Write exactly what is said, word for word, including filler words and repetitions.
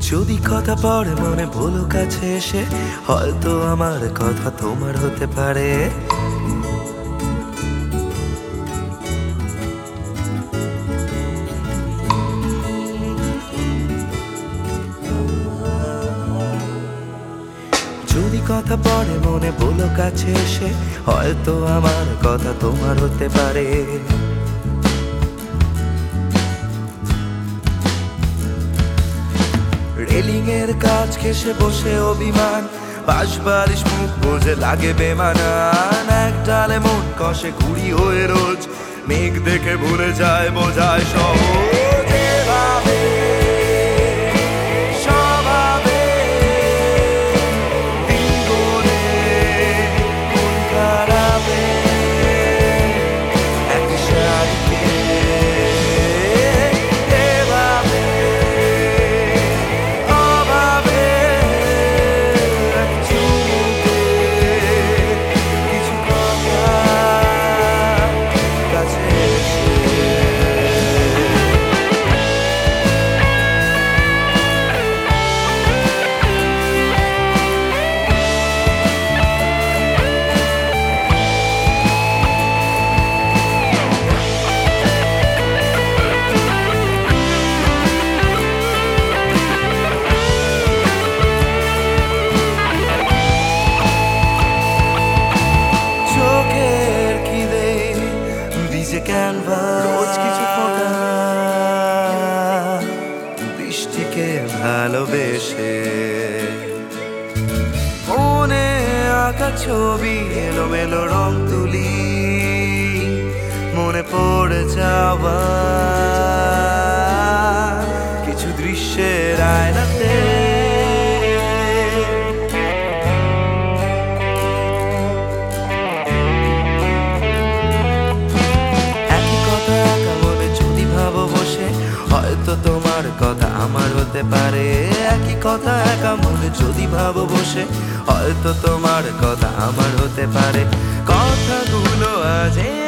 যদি কথা পড়ে মনে বলো কাছে এসে, হয়তো আমার কথা তোমার হতে পারে। যদি কথা পড়ে মনে বলো কাছে এসে, হয়তো আমার কথা তোমার হতে পারে। রেলিং এর কাজ ঘেসে বসে অভিমান, পাশ বালিশ মুখ বোঝে লাগে বেমানান। এক ডালে মন কষে ঘুরি হয়ে রোজ, মেঘ দেখে ভুলে যায় বোঝায় সহজ। এভাবে স্বভাবে দিন গোলে মন খারাপে একসাথে এভাবে অভাবে এক চুমুকে কিছু কথা কাছে এসে। চোখের খিদে ভিজে ক্যানভাস, রোজ কিছু ফোঁটা বৃষ্টিকে ভালোবেসে। মনে আঁকা ছবি এলোমেলো রং তুলি, মনে পড়ে যাওয়া কিছু দৃশ্যের আয়নাতে। হয়তো তোমার কথা আমার হতে পারে, একই কথা একা মনে যদি ভাবো বসে, হয়তো তোমার কথা আমার হতে পারে। কথাগুলো আজ